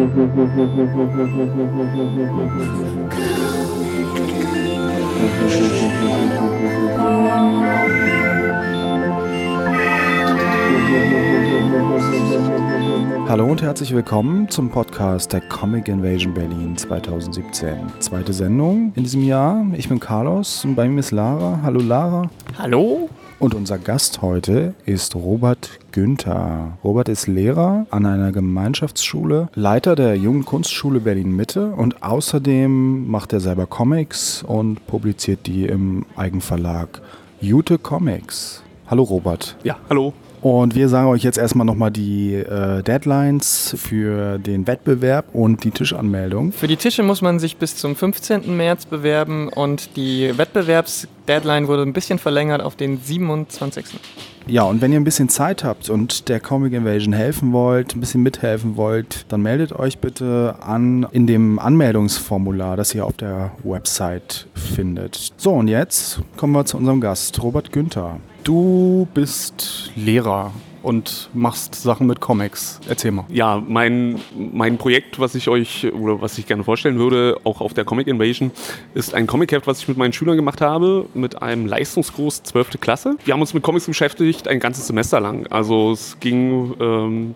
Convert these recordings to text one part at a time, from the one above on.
Hallo und herzlich willkommen zum Podcast der Comic Invasion Berlin 2017. Zweite Sendung in diesem Jahr. Ich bin Carlos und bei mir ist Lara. Hallo Lara. Hallo. Und unser Gast heute ist Robert Günther. Robert ist Lehrer an einer Gemeinschaftsschule, Leiter der Jungen Kunstschule Berlin-Mitte und außerdem macht er selber Comics und publiziert die im Eigenverlag Jute Comics. Hallo Robert. Ja, hallo. Und wir sagen euch jetzt erstmal nochmal die Deadlines für den Wettbewerb und die Tischanmeldung. Für die Tische muss man sich bis zum 15. März bewerben und die Wettbewerbsdeadline wurde ein bisschen verlängert auf den 27. Ja, und wenn ihr ein bisschen Zeit habt und der Comic Invasion helfen wollt, ein bisschen mithelfen wollt, dann meldet euch bitte an in dem Anmeldungsformular, das ihr auf der Website findet. So, und jetzt kommen wir zu unserem Gast, Robert Günther. Du bist Lehrer und machst Sachen mit Comics. Erzähl mal. Ja, mein Projekt, was ich gerne vorstellen würde, auch auf der Comic Invasion, ist ein Comicheft, was ich mit meinen Schülern gemacht habe, mit einem Leistungskurs 12. Klasse. Wir haben uns mit Comics beschäftigt, ein ganzes Semester lang. Also es ging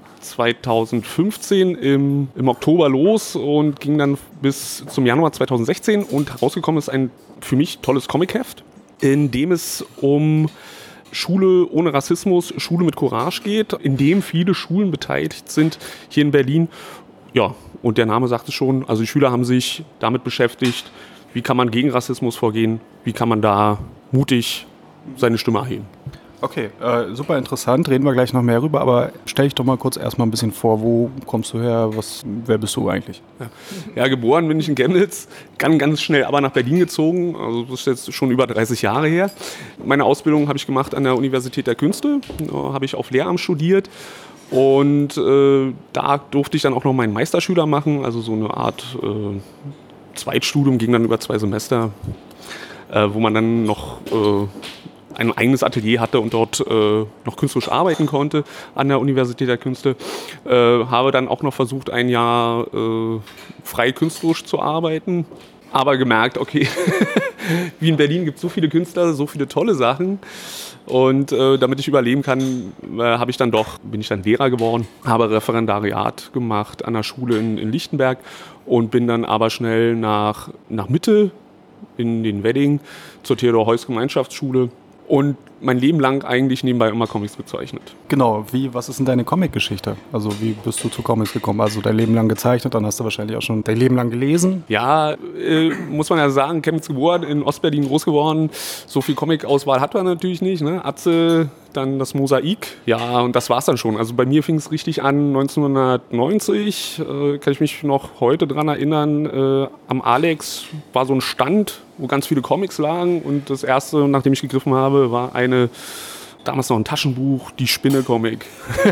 2015 im Oktober los und ging dann bis zum Januar 2016 und herausgekommen ist ein für mich tolles Comicheft, in dem es um Schule ohne Rassismus, Schule mit Courage geht, in dem viele Schulen beteiligt sind hier in Berlin. Ja, und der Name sagt es schon, also die Schüler haben sich damit beschäftigt, wie kann man gegen Rassismus vorgehen, wie kann man da mutig seine Stimme erheben. Okay, super interessant, reden wir gleich noch mehr rüber, aber stell dich doch mal kurz erstmal ein bisschen vor, wo kommst du her, wer bist du eigentlich? Ja, geboren bin ich in Chemnitz, ganz schnell aber nach Berlin gezogen, also das ist jetzt schon über 30 Jahre her. Meine Ausbildung habe ich gemacht an der Universität der Künste, habe ich auf Lehramt studiert und da durfte ich dann auch noch meinen Meisterschüler machen, also so eine Art Zweitstudium, ging dann über 2 Semester, wo man dann noch ein eigenes Atelier hatte und dort noch künstlerisch arbeiten konnte an der Universität der Künste. Habe dann auch noch versucht, ein Jahr frei künstlerisch zu arbeiten, aber gemerkt, okay, wie in Berlin gibt es so viele Künstler, so viele tolle Sachen. Und damit ich überleben kann, bin ich dann Lehrer geworden, habe Referendariat gemacht an der Schule in Lichtenberg und bin dann aber schnell nach Mitte in den Wedding zur Theodor-Heuss-Gemeinschaftsschule. Und mein Leben lang eigentlich nebenbei immer Comics gezeichnet. Genau, was ist denn deine Comic-Geschichte? Also wie bist du zu Comics gekommen? Also dein Leben lang gezeichnet, dann hast du wahrscheinlich auch schon dein Leben lang gelesen? Ja, muss man ja sagen, Chemnitz geboren, in Ostberlin groß geworden. So viel Comic-Auswahl hat man natürlich nicht, ne? Atze, dann das Mosaik. Ja, und das war's dann schon. Also bei mir fing es richtig an 1990. Kann ich mich noch heute dran erinnern. Am Alex war so ein Stand, wo ganz viele Comics lagen. Und das erste, nachdem ich gegriffen habe, war damals noch ein Taschenbuch, die Spinne-Comic.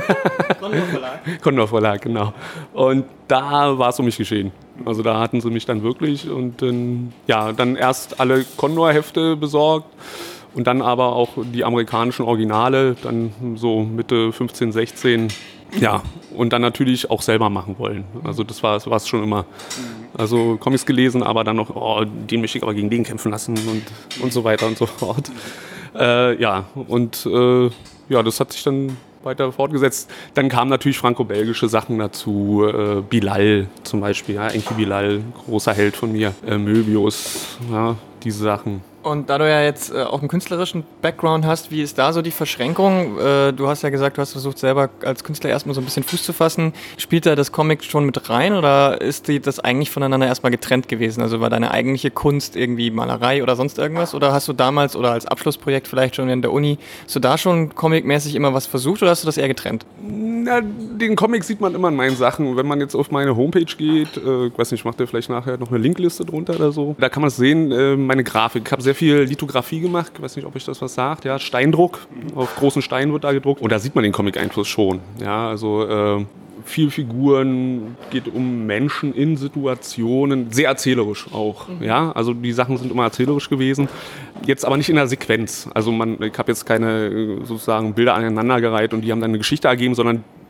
Condor Verlag, genau. Und da war es um mich geschehen. Also da hatten sie mich dann wirklich. Und dann erst alle Condor-Hefte besorgt. Und dann aber auch die amerikanischen Originale, dann so Mitte 15, 16. Ja, und dann natürlich auch selber machen wollen. Also das war es schon immer. Also Comics gelesen, aber dann noch, den möchte ich aber gegen den kämpfen lassen und so weiter und so fort. Das hat sich dann weiter fortgesetzt. Dann kamen natürlich franco-belgische Sachen dazu. Bilal zum Beispiel, ja, Enki Bilal, großer Held von mir. Möbius, ja, diese Sachen. Und da du ja jetzt auch einen künstlerischen Background hast, wie ist da so die Verschränkung? Du hast ja gesagt, du hast versucht selber als Künstler erstmal so ein bisschen Fuß zu fassen. Spielt da das Comic schon mit rein oder ist das eigentlich voneinander erstmal getrennt gewesen? Also war deine eigentliche Kunst irgendwie Malerei oder sonst irgendwas? Oder hast du damals oder als Abschlussprojekt vielleicht schon in der Uni, hast du da schon comicmäßig immer was versucht oder hast du das eher getrennt? Na, den Comic sieht man immer in meinen Sachen. Wenn man jetzt auf meine Homepage geht, ich weiß nicht, ich mache da vielleicht nachher noch eine Linkliste drunter oder so. Da kann man es sehen, meine Grafik. Ich habe sehr viel Lithografie gemacht, ich weiß nicht, ob euch das was sagt, ja, Steindruck, auf großen Steinen wird da gedruckt und da sieht man den Comic-Einfluss schon, ja, also viel Figuren, geht um Menschen in Situationen, sehr erzählerisch auch, ja, also die Sachen sind immer erzählerisch gewesen, jetzt aber nicht in der Sequenz, also ich habe jetzt keine sozusagen Bilder aneinandergereiht und die haben dann eine Geschichte ergeben, sondern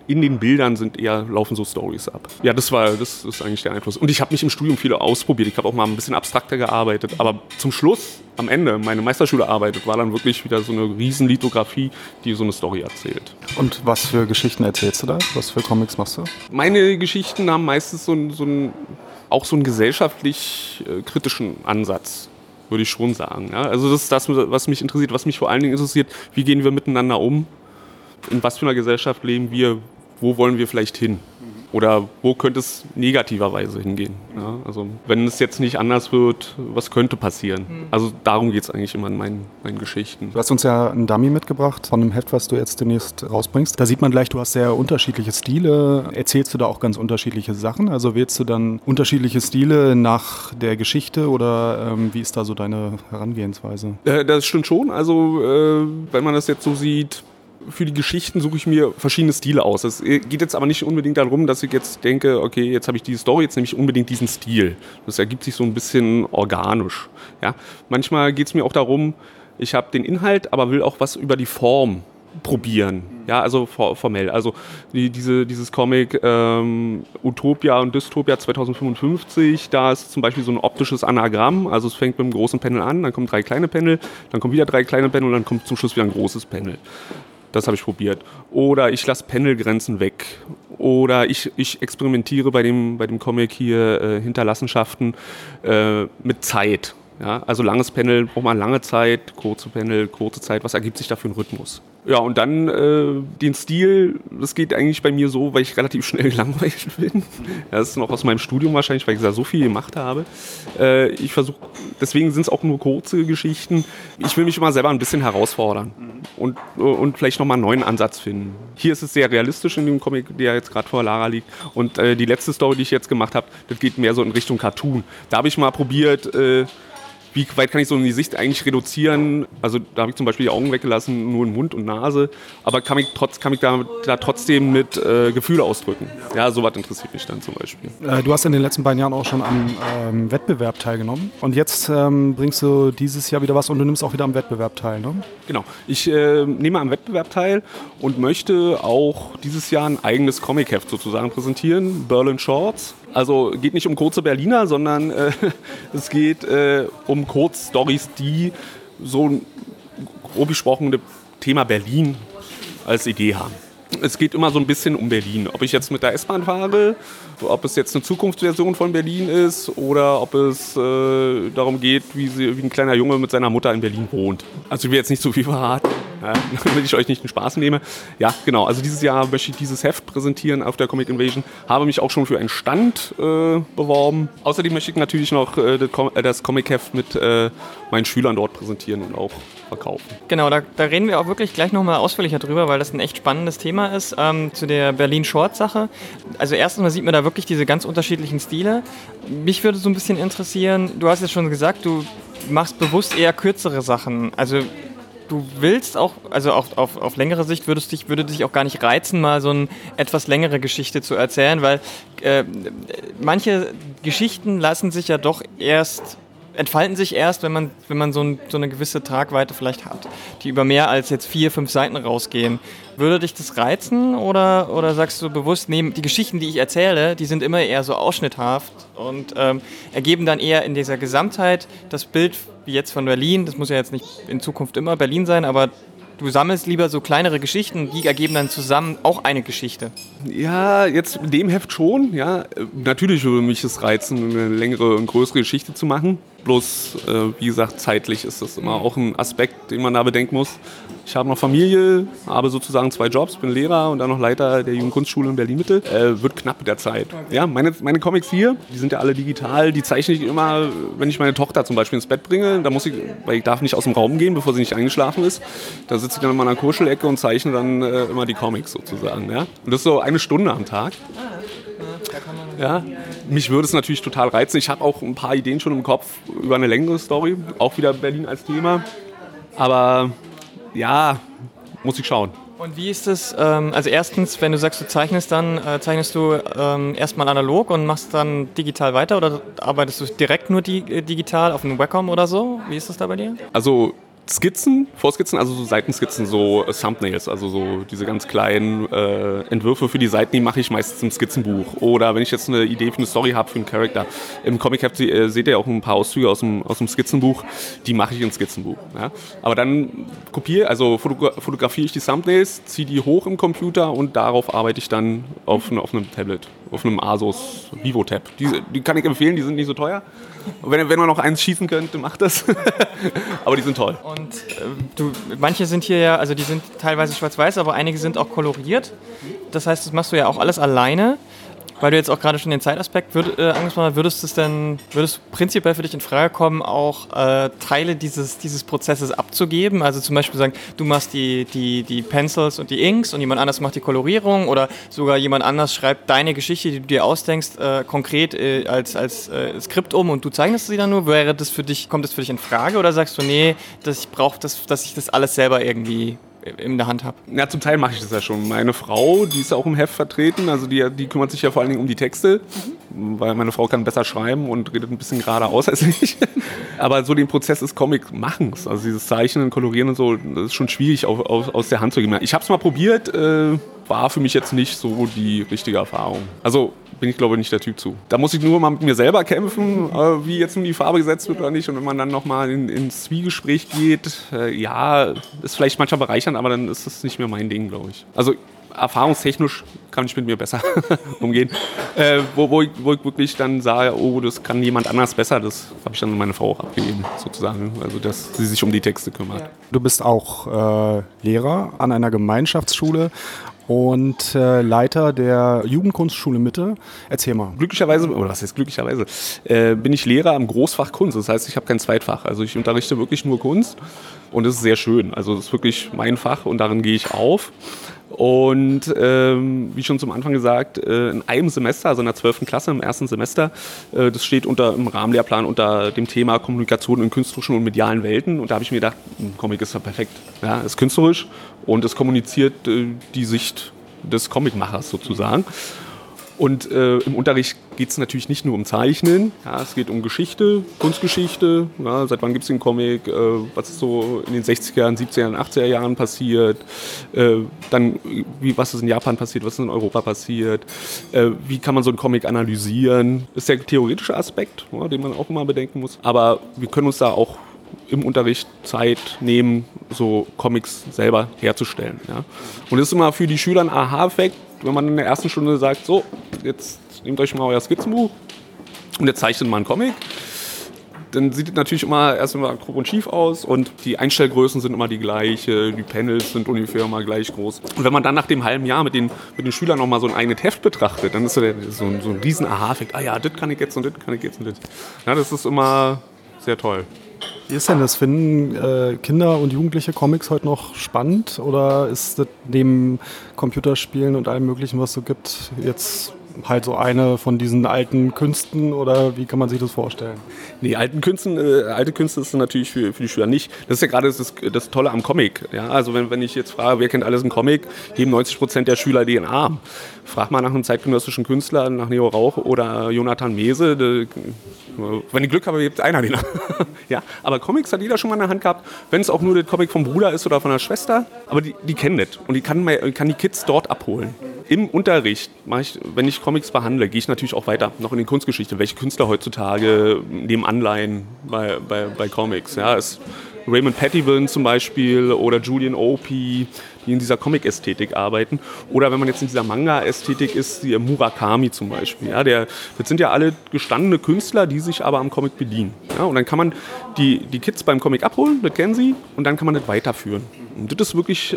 in den Bildern laufen so Stories ab. Ja, das ist eigentlich der Einfluss. Und ich habe mich im Studium viel ausprobiert. Ich habe auch mal ein bisschen abstrakter gearbeitet. Aber zum Schluss, am Ende, meine Meisterschülerarbeit, war dann wirklich wieder so eine riesen Lithografie, die so eine Story erzählt. Und was für Geschichten erzählst du da? Was für Comics machst du? Meine Geschichten haben meistens auch so einen gesellschaftlich kritischen Ansatz, würde ich schon sagen. Ja? Also das ist das, was mich interessiert. Was mich vor allen Dingen interessiert, wie gehen wir miteinander um? In was für einer Gesellschaft leben wir? Wo wollen wir vielleicht hin? Oder wo könnte es negativerweise hingehen? Ja, also wenn es jetzt nicht anders wird, was könnte passieren? Also darum geht es eigentlich immer in meinen Geschichten. Du hast uns ja ein Dummy mitgebracht von einem Heft, was du jetzt demnächst rausbringst. Da sieht man gleich, du hast sehr unterschiedliche Stile. Erzählst du da auch ganz unterschiedliche Sachen? Also wählst du dann unterschiedliche Stile nach der Geschichte oder wie ist da so deine Herangehensweise? Das stimmt schon. Also wenn man das jetzt so sieht, für die Geschichten suche ich mir verschiedene Stile aus. Es geht jetzt aber nicht unbedingt darum, dass ich jetzt denke, okay, jetzt habe ich diese Story, jetzt nehme ich unbedingt diesen Stil. Das ergibt sich so ein bisschen organisch. Ja? Manchmal geht es mir auch darum, ich habe den Inhalt, aber will auch was über die Form probieren. Ja, also formell. Also dieses Comic Utopia und Dystopia 2055, da ist zum Beispiel so ein optisches Anagramm. Also es fängt mit einem großen Panel an, dann kommen 3 kleine Panel, dann kommen wieder 3 kleine Panel und dann kommt zum Schluss wieder ein großes Panel. Das habe ich probiert. Oder ich lasse Panelgrenzen weg. Oder ich experimentiere bei dem Comic hier Hinterlassenschaften mit Zeit. Ja, also langes Panel braucht man lange Zeit, kurze Panel, kurze Zeit. Was ergibt sich da für ein Rhythmus? Ja, und dann den Stil, das geht eigentlich bei mir so, weil ich relativ schnell gelangweilt bin. Das ist noch aus meinem Studium wahrscheinlich, weil ich da so viel gemacht habe. Ich versuche, deswegen sind es auch nur kurze Geschichten. Ich will mich immer selber ein bisschen herausfordern und vielleicht nochmal einen neuen Ansatz finden. Hier ist es sehr realistisch in dem Comic, der jetzt gerade vor Lara liegt. Und die letzte Story, die ich jetzt gemacht habe, das geht mehr so in Richtung Cartoon. Da habe ich mal probiert, wie weit kann ich so die Sicht eigentlich reduzieren? Also da habe ich zum Beispiel die Augen weggelassen, nur in Mund und Nase. Aber kann ich da trotzdem mit Gefühle ausdrücken? Ja, sowas interessiert mich dann zum Beispiel. Du hast in den letzten beiden Jahren auch schon am Wettbewerb teilgenommen. Und jetzt bringst du dieses Jahr wieder was und du nimmst auch wieder am Wettbewerb teil, ne? Genau. Ich nehme am Wettbewerb teil und möchte auch dieses Jahr ein eigenes Comic-Heft sozusagen präsentieren. Berlin Shorts. Also geht nicht um kurze Berliner, sondern es geht um Kurzstories, die so ein grob gesprochen das Thema Berlin als Idee haben. Es geht immer so ein bisschen um Berlin. Ob ich jetzt mit der S-Bahn fahre, ob es jetzt eine Zukunftsversion von Berlin ist oder ob es darum geht, wie ein kleiner Junge mit seiner Mutter in Berlin wohnt. Also ich will jetzt nicht zu viel verraten, ja, damit ich euch nicht den Spaß nehme. Ja, genau. Also dieses Jahr möchte ich dieses Heft präsentieren auf der Comic Invasion. Habe mich auch schon für einen Stand beworben. Außerdem möchte ich natürlich noch das Comic-Heft mit meinen Schülern dort präsentieren und auch verkaufen. Genau, da reden wir auch wirklich gleich nochmal ausführlicher drüber, weil das ein echt spannendes Thema ist, zu der Berlin-Short-Sache. Also erstens mal sieht man da wirklich diese ganz unterschiedlichen Stile. Mich würde so ein bisschen interessieren, du hast jetzt schon gesagt, du machst bewusst eher kürzere Sachen. Also du willst auch, also auch auf längere Sicht würde dich auch gar nicht reizen, mal so eine etwas längere Geschichte zu erzählen, weil manche Geschichten lassen sich ja doch entfalten sich erst, wenn man so eine gewisse Tragweite vielleicht hat, die über mehr als jetzt 4, 5 Seiten rausgehen. Würde dich das reizen oder sagst du bewusst, die Geschichten, die ich erzähle, die sind immer eher so ausschnitthaft und ergeben dann eher in dieser Gesamtheit das Bild wie jetzt von Berlin, das muss ja jetzt nicht in Zukunft immer Berlin sein, aber du sammelst lieber so kleinere Geschichten, die ergeben dann zusammen auch eine Geschichte. Ja, jetzt in dem Heft schon. Ja. Natürlich würde mich es reizen, eine längere und größere Geschichte zu machen. Bloß, wie gesagt, zeitlich ist das immer auch ein Aspekt, den man da bedenken muss. Ich habe noch Familie, habe sozusagen 2 Jobs, bin Lehrer und dann noch Leiter der Jugendkunstschule in Berlin-Mitte. Wird knapp mit der Zeit. Ja, meine Comics hier, die sind ja alle digital, die zeichne ich immer, wenn ich meine Tochter zum Beispiel ins Bett bringe. Da weil ich darf nicht aus dem Raum gehen, bevor sie nicht eingeschlafen ist. Da sitze ich dann in meiner Kuschelecke und zeichne dann immer die Comics sozusagen. Ja? Und das ist so 1 Stunde am Tag. Ja, mich würde es natürlich total reizen. Ich habe auch ein paar Ideen schon im Kopf über eine längere Story. Auch wieder Berlin als Thema. Aber ja, muss ich schauen. Und wie ist es, also erstens, wenn du sagst, du zeichnest du erstmal analog und machst dann digital weiter oder arbeitest du direkt nur digital auf einem Wacom oder so? Wie ist das da bei dir? Also Skizzen, Vorskizzen, also so Seitenskizzen, so Thumbnails, also so diese ganz kleinen Entwürfe für die Seiten, die mache ich meistens im Skizzenbuch. Oder wenn ich jetzt eine Idee für eine Story habe, für einen Charakter. Im Comic seht ihr auch ein paar Auszüge aus dem Skizzenbuch, die mache ich ins Skizzenbuch. Ja? Aber dann fotografiere ich die Thumbnails, ziehe die hoch im Computer und darauf arbeite ich dann auf einem Tablet, auf einem Asus VivoTab. Die kann ich empfehlen, die sind nicht so teuer. Wenn man noch eins schießen könnte, macht das. Aber die sind toll. Und manche sind hier ja, also die sind teilweise schwarz-weiß, aber einige sind auch koloriert. Das heißt, das machst du ja auch alles alleine. Weil du jetzt auch gerade schon den Zeitaspekt angesprochen hast, würdest du prinzipiell für dich in Frage kommen, auch Teile dieses Prozesses abzugeben? Also zum Beispiel sagen, du machst die Pencils und die Inks und jemand anders macht die Kolorierung oder sogar jemand anders schreibt deine Geschichte, die du dir ausdenkst, konkret als Skript um und du zeichnest sie dann nur? Kommt das für dich in Frage oder sagst du, nee, dass ich das alles selber irgendwie in der Hand habe? Ja, zum Teil mache ich das ja schon. Meine Frau, die ist ja auch im Heft vertreten, also die kümmert sich ja vor allen Dingen um die Texte, weil meine Frau kann besser schreiben und redet ein bisschen geradeaus als ich. Aber so den Prozess des Comic-Machens, also dieses Zeichnen, Kolorieren und so, das ist schon schwierig aus der Hand zu geben. Ich habe es mal probiert, war für mich jetzt nicht so die richtige Erfahrung. Also bin ich, glaube ich, nicht der Typ zu. Da muss ich nur mal mit mir selber kämpfen, wie jetzt nun die Farbe gesetzt wird oder nicht. Und wenn man dann nochmal ins Zwiegespräch geht, ist vielleicht manchmal bereichernd, aber dann ist das nicht mehr mein Ding, glaube ich. Also erfahrungstechnisch kann ich mit mir besser umgehen. Wo ich wirklich dann sage, oh, das kann jemand anders besser, das habe ich dann an meine Frau auch abgegeben, sozusagen. Also, dass sie sich um die Texte kümmert. Ja. Du bist auch Lehrer an einer Gemeinschaftsschule und Leiter der Jugendkunstschule Mitte. Erzähl mal. Glücklicherweise, oder was heißt glücklicherweise, bin ich Lehrer am Großfach Kunst. Das heißt, ich habe kein Zweitfach. Also ich unterrichte wirklich nur Kunst und das ist sehr schön. Also das ist wirklich mein Fach und darin gehe ich auf. Und wie schon zum Anfang gesagt, in einem Semester, also in der 12. Klasse, im ersten Semester, das steht im Rahmenlehrplan unter dem Thema Kommunikation in künstlerischen und medialen Welten. Und da habe ich mir gedacht, Comic ist ja perfekt. Ja, ist künstlerisch und es kommuniziert die Sicht des Comicmachers sozusagen. Und im Unterricht geht es natürlich nicht nur um Zeichnen, ja, es geht um Geschichte, Kunstgeschichte, ja, seit wann gibt es den Comic, was ist so in den 60er, 70er, 80er Jahren passiert, dann was ist in Japan passiert, was ist in Europa passiert, wie kann man so einen Comic analysieren. Das ist der theoretische Aspekt, ja, den man auch immer bedenken muss, aber wir können uns da auch im Unterricht Zeit nehmen, so Comics selber herzustellen. Ja. Und das ist immer für die Schüler ein Aha-Effekt, wenn man in der ersten Stunde sagt, so, jetzt nehmt euch mal euer Skizzenbuch und jetzt zeichnet mal einen Comic. Dann sieht es natürlich erst immer grob und schief aus und die Einstellgrößen sind immer die gleiche, die Panels sind ungefähr immer gleich groß. Und wenn man dann nach dem halben Jahr mit den Schülern nochmal so ein eigenes Heft betrachtet, dann ist so ein riesen Aha-Effekt. Ah ja, das kann ich jetzt und das kann ich jetzt und das. Ja, das ist immer sehr toll. Wie ist denn das? Finden Kinder und Jugendliche Comics heute noch spannend oder ist das neben Computerspielen und allem Möglichen, was es so gibt, jetzt halt so eine von diesen alten Künsten oder wie kann man sich das vorstellen? Nee, alte Künste ist natürlich für die Schüler nicht. Das ist ja gerade das Tolle am Comic. Ja? Also wenn ich jetzt frage, wer kennt alles einen Comic, heben 90% der Schüler den Arm. Frag mal nach einem zeitgenössischen Künstler, nach Neo Rauch oder Jonathan Mese. Wenn ich Glück habe, hebt einer den Arm. Ja? Aber Comics hat jeder schon mal in der Hand gehabt, wenn es auch nur der Comic vom Bruder ist oder von der Schwester. Aber die kennen das und ich kann die Kids dort abholen. Im Unterricht, wenn ich Comics behandle, gehe ich natürlich auch weiter, noch in die Kunstgeschichte. Welche Künstler heutzutage nehmen Anleihen bei Comics? Ja, ist Raymond Pettibon zum Beispiel oder Julian Opie, die in dieser Comic-Ästhetik arbeiten. Oder wenn man jetzt in dieser Manga-Ästhetik ist, die Murakami zum Beispiel. Ja, das sind ja alle gestandene Künstler, die sich aber am Comic bedienen. Ja, und dann kann man die Kids beim Comic abholen, das kennen sie, und dann kann man das weiterführen. Und das ist wirklich,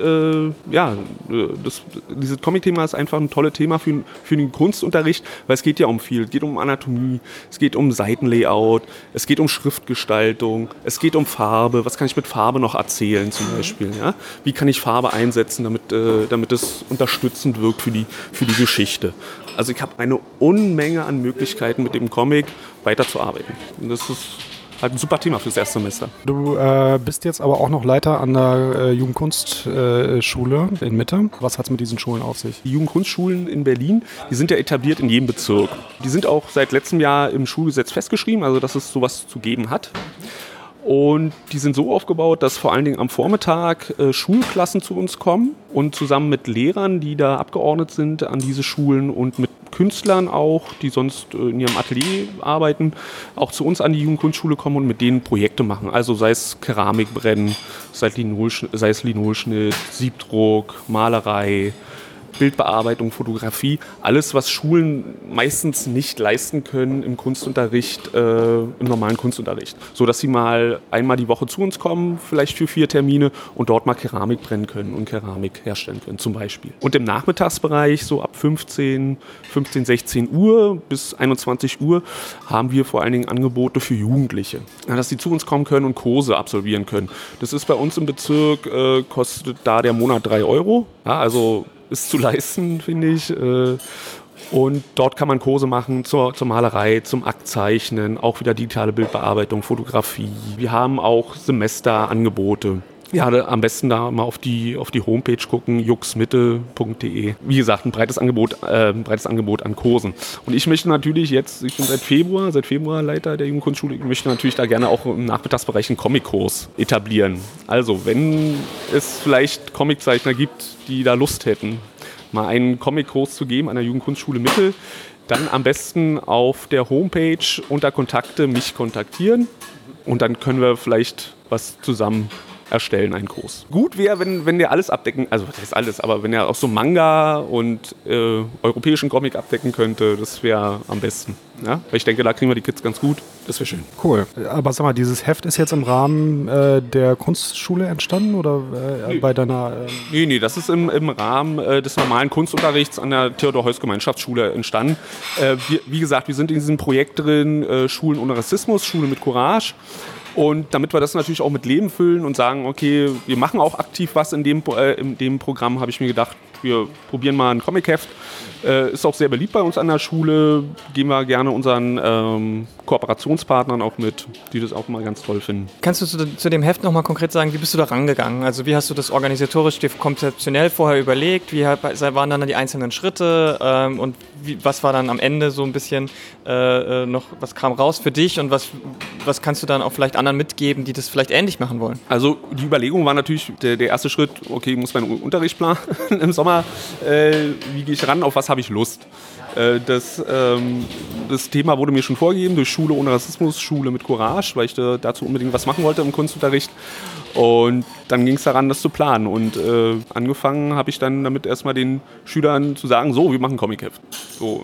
dieses Comic-Thema ist einfach ein tolles Thema für den Kunstunterricht, weil es geht ja um viel. Es geht um Anatomie, es geht um Seitenlayout, es geht um Schriftgestaltung, es geht um Farbe. Was kann ich mit Farbe noch erzählen zum Beispiel? Ja? Wie kann ich Farbe einsetzen, damit es unterstützend wirkt für die Geschichte? Also ich habe eine Unmenge an Möglichkeiten, mit dem Comic weiterzuarbeiten. Und das ist halt ein super Thema fürs Erstsemester. Du bist jetzt aber auch noch Leiter an der Jugendkunstschule in Mitte. Was hat es mit diesen Schulen auf sich? Die Jugendkunstschulen in Berlin, die sind ja etabliert in jedem Bezirk. Die sind auch seit letztem Jahr im Schulgesetz festgeschrieben, also dass es sowas zu geben hat. Und die sind so aufgebaut, dass vor allen Dingen am Vormittag Schulklassen zu uns kommen und zusammen mit Lehrern, die da abgeordnet sind an diese Schulen und mit Künstlern auch, die sonst in ihrem Atelier arbeiten, auch zu uns an die Jugendkunstschule kommen und mit denen Projekte machen. Also sei es Keramikbrennen, sei es Linolschnitt, Siebdruck, Malerei, Bildbearbeitung, Fotografie, alles, was Schulen meistens nicht leisten können im Kunstunterricht, im normalen Kunstunterricht. So dass sie mal einmal die Woche zu uns kommen, vielleicht für 4 Termine und dort mal Keramik brennen können und Keramik herstellen können zum Beispiel. Und im Nachmittagsbereich, so ab 15, 16 Uhr bis 21 Uhr, haben wir vor allen Dingen Angebote für Jugendliche, dass sie zu uns kommen können und Kurse absolvieren können. Das ist bei uns im Bezirk, kostet da der Monat 3 Euro, ja, also ist zu leisten, finde ich. Und dort kann man Kurse machen zur Malerei, zum Aktzeichnen, auch wieder digitale Bildbearbeitung, Fotografie. Wir haben auch Semesterangebote. Ja, am besten da mal auf die Homepage gucken, juxmitte.de. Wie gesagt, ein breites Angebot an Kursen. Und ich möchte natürlich jetzt, ich bin seit Februar Leiter der Jugendkunstschule, ich möchte natürlich da gerne auch im Nachmittagsbereich einen Comic-Kurs etablieren. Also, wenn es vielleicht Comiczeichner gibt, die da Lust hätten, mal einen Comic-Kurs zu geben an der Jugendkunstschule Mitte, dann am besten auf der Homepage unter Kontakte mich kontaktieren und dann können wir vielleicht was zusammen erstellen, einen Kurs. Gut wäre, wenn der alles abdecken, also das heißt alles, aber wenn er auch so Manga und europäischen Comic abdecken könnte, das wäre am besten. Ja? Weil ich denke, da kriegen wir die Kids ganz gut. Das wäre schön. Cool. Aber sag mal, dieses Heft ist jetzt im Rahmen der Kunstschule entstanden oder bei deiner... Nee, das ist im Rahmen des normalen Kunstunterrichts an der Theodor-Heuss-Gemeinschaftsschule entstanden. Wie gesagt, wir sind in diesem Projekt drin, Schulen ohne Rassismus, Schule mit Courage. Und damit wir das natürlich auch mit Leben füllen und sagen, okay, wir machen auch aktiv was in dem Programm, habe ich mir gedacht, wir probieren mal ein Comic-Heft. Ist auch sehr beliebt bei uns an der Schule. Geben wir gerne unseren Kooperationspartnern auch mit, die das auch mal ganz toll finden. Kannst du zu dem Heft nochmal konkret sagen, wie bist du da rangegangen? Also wie hast du das organisatorisch, konzeptionell vorher überlegt? Wie waren dann die einzelnen Schritte? Und was war dann am Ende so ein bisschen noch, was kam raus für dich? Und was kannst du dann auch vielleicht anderen mitgeben, die das vielleicht ähnlich machen wollen? Also die Überlegung war natürlich der erste Schritt, okay, ich muss meinen Unterricht planen im Sommer. Wie gehe ich ran, auf was habe ich Lust? Das Thema wurde mir schon vorgegeben durch Schule ohne Rassismus, Schule mit Courage, weil ich dazu unbedingt was machen wollte im Kunstunterricht. Und dann ging es daran, das zu planen. Und angefangen habe ich dann damit erstmal den Schülern zu sagen, so, wir machen Comic-Heft. So,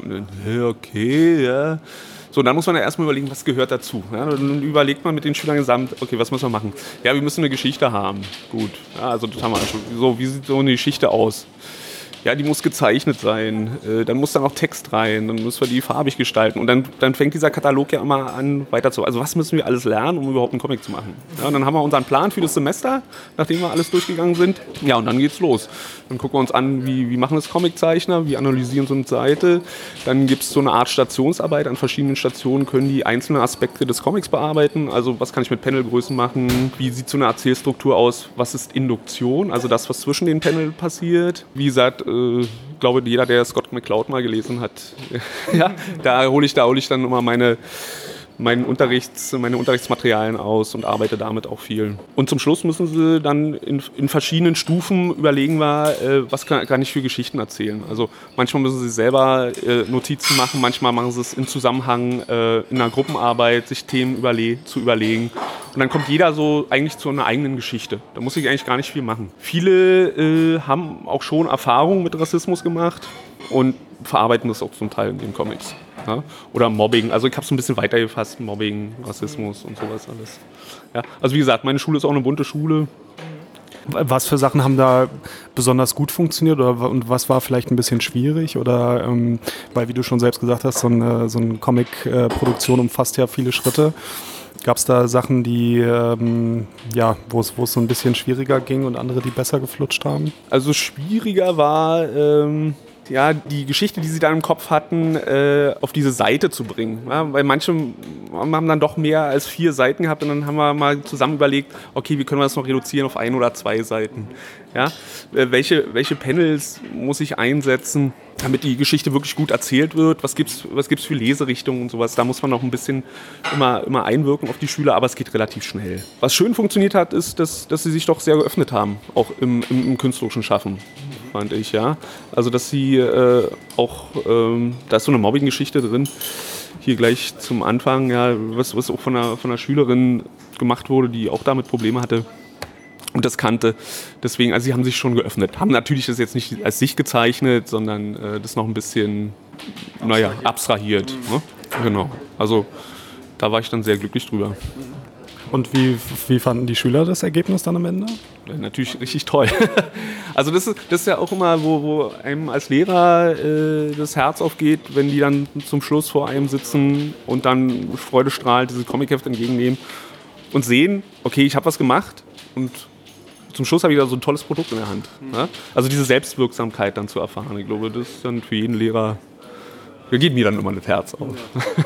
okay, ja. So, dann muss man ja erstmal überlegen, was gehört dazu. Ja, dann überlegt man mit den Schülern gesamt, okay, was müssen wir machen? Ja, wir müssen eine Geschichte haben. Gut, ja, also das haben wir schon. So, wie sieht so eine Geschichte aus? Ja, die muss gezeichnet sein, dann muss da noch Text rein, dann müssen wir die farbig gestalten und dann fängt dieser Katalog ja immer an weiter zu. Also was müssen wir alles lernen, um überhaupt einen Comic zu machen? Ja, und dann haben wir unseren Plan für das Semester, nachdem wir alles durchgegangen sind. Ja, und dann geht's los. Dann gucken wir uns an, wie machen das Comiczeichner, wie analysieren so eine Seite. Dann gibt es so eine Art Stationsarbeit. An verschiedenen Stationen können die einzelnen Aspekte des Comics bearbeiten. Also was kann ich mit Panelgrößen machen? Wie sieht so eine Erzählstruktur aus? Was ist Induktion? Also das, was zwischen den Panel passiert. Wie gesagt, ich glaube, jeder, der Scott McCloud mal gelesen hat, ja, da hole ich dann immer meine Unterrichtsmaterialien aus und arbeite damit auch viel. Und zum Schluss müssen sie dann in verschiedenen Stufen überlegen, was kann ich für Geschichten erzählen. Also manchmal müssen sie selber Notizen machen, manchmal machen sie es im Zusammenhang in einer Gruppenarbeit, sich Themen zu überlegen. Und dann kommt jeder so eigentlich zu einer eigenen Geschichte. Da muss ich eigentlich gar nicht viel machen. Viele haben auch schon Erfahrungen mit Rassismus gemacht und verarbeiten das auch zum Teil in den Comics. Ja? Oder Mobbing, also ich habe es ein bisschen weitergefasst, Mobbing, Rassismus und sowas alles. Ja? Also wie gesagt, meine Schule ist auch eine bunte Schule. Was für Sachen haben da besonders gut funktioniert und was war vielleicht ein bisschen schwierig? Oder weil, wie du schon selbst gesagt hast, so eine Comic-Produktion umfasst ja viele Schritte. Gab es da Sachen, die, wo es so ein bisschen schwieriger ging und andere, die besser geflutscht haben? Also schwieriger war, die Geschichte, die sie da im Kopf hatten, auf diese Seite zu bringen. Ja, weil manche haben dann doch mehr als 4 Seiten gehabt und dann haben wir mal zusammen überlegt, okay, wie können wir das noch reduzieren auf 1 oder 2 Seiten? Ja? Welche Panels muss ich einsetzen? damit die Geschichte wirklich gut erzählt wird. Was gibt's für Leserichtungen und sowas. Da muss man noch ein bisschen immer einwirken auf die Schüler, aber es geht relativ schnell. Was schön funktioniert hat, ist, dass sie sich doch sehr geöffnet haben, auch im künstlerischen Schaffen, fand ich, ja. Also, dass sie da ist so eine Mobbing-Geschichte drin, hier gleich zum Anfang, ja, was auch von einer Schülerin gemacht wurde, die auch damit Probleme hatte. Und das kannte. Deswegen, also sie haben sich schon geöffnet. Haben natürlich das jetzt nicht als sich gezeichnet, sondern das noch ein bisschen, abstrahiert. Ne? Genau. Also da war ich dann sehr glücklich drüber. Und wie fanden die Schüler das Ergebnis dann am Ende? Ja, natürlich richtig toll. Also das ist ja auch immer, wo einem als Lehrer das Herz aufgeht, wenn die dann zum Schluss vor einem sitzen und dann freudestrahlend diese Comicheft entgegennehmen und sehen, okay, ich habe was gemacht und zum Schluss habe ich da so ein tolles Produkt in der Hand. Ne? Also diese Selbstwirksamkeit dann zu erfahren. Ich glaube, das ist dann für jeden Lehrer, da geht mir dann immer das Herz auf.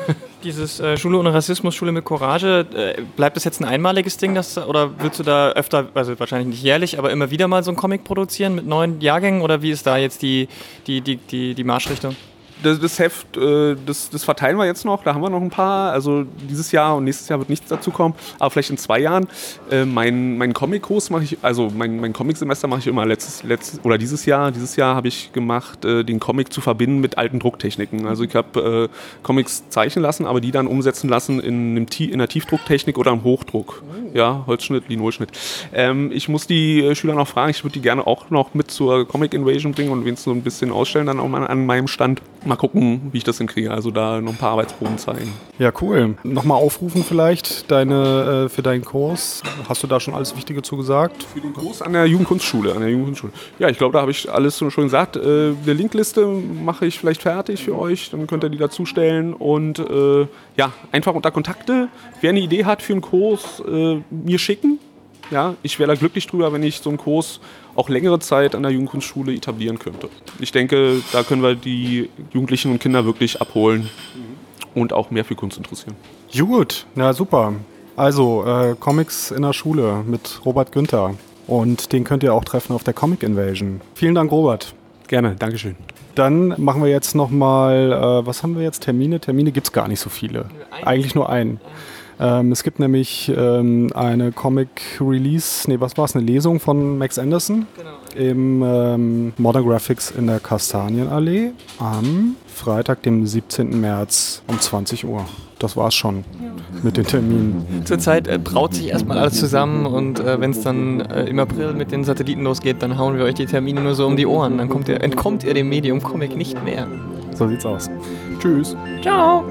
Dieses Schule ohne Rassismus, Schule mit Courage, bleibt das jetzt ein einmaliges Ding, oder willst du da öfter, also wahrscheinlich nicht jährlich, aber immer wieder mal so einen Comic produzieren mit neuen Jahrgängen, oder wie ist da jetzt die Marschrichtung? Das Heft, das verteilen wir jetzt noch, da haben wir noch ein paar, also dieses Jahr und nächstes Jahr wird nichts dazu kommen, aber vielleicht in 2 Jahren. Mein Comic-Kurs mache ich, also mein Comic-Semester mache ich immer dieses Jahr habe ich gemacht, den Comic zu verbinden mit alten Drucktechniken. Also ich habe Comics zeichnen lassen, aber die dann umsetzen lassen in der Tiefdrucktechnik oder im Hochdruck. Ja, Holzschnitt, Linolschnitt. Ich muss die Schüler noch fragen, ich würde die gerne auch noch mit zur Comic Invasion bringen und wenigstens so ein bisschen ausstellen dann auch mal an meinem Stand. Mal gucken, wie ich das hinkriege. Also da noch ein paar Arbeitsproben zeigen. Ja, cool. Nochmal aufrufen vielleicht für deinen Kurs. Hast du da schon alles Wichtige zu gesagt? Für den Kurs an der Jugendkunstschule. Ja, ich glaube, da habe ich alles schon gesagt. Eine Linkliste mache ich vielleicht fertig für euch. Dann könnt ihr die dazustellen. Und einfach unter Kontakte. Wer eine Idee hat für einen Kurs, mir schicken. Ja, ich wäre da glücklich drüber, wenn ich so einen Kurs auch längere Zeit an der Jugendkunstschule etablieren könnte. Ich denke, da können wir die Jugendlichen und Kinder wirklich abholen und auch mehr für Kunst interessieren. Gut, na super. Also Comics in der Schule mit Robert Günther. Und den könnt ihr auch treffen auf der Comic Invasion. Vielen Dank, Robert. Gerne, Dankeschön. Dann machen wir jetzt nochmal, was haben wir jetzt? Termine? Termine gibt es gar nicht so viele. Eigentlich nur einen. Es gibt nämlich eine eine Lesung von Max Anderson im Modern Graphics in der Kastanienallee am Freitag, dem 17. März um 20 Uhr. Das war's schon mit den Terminen. Zurzeit braut sich erstmal alles zusammen und wenn es dann im April mit den Satelliten losgeht, dann hauen wir euch die Termine nur so um die Ohren. Dann entkommt ihr dem Medium Comic nicht mehr. So sieht's aus. Tschüss. Ciao.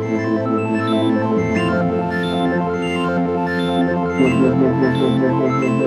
Thank you.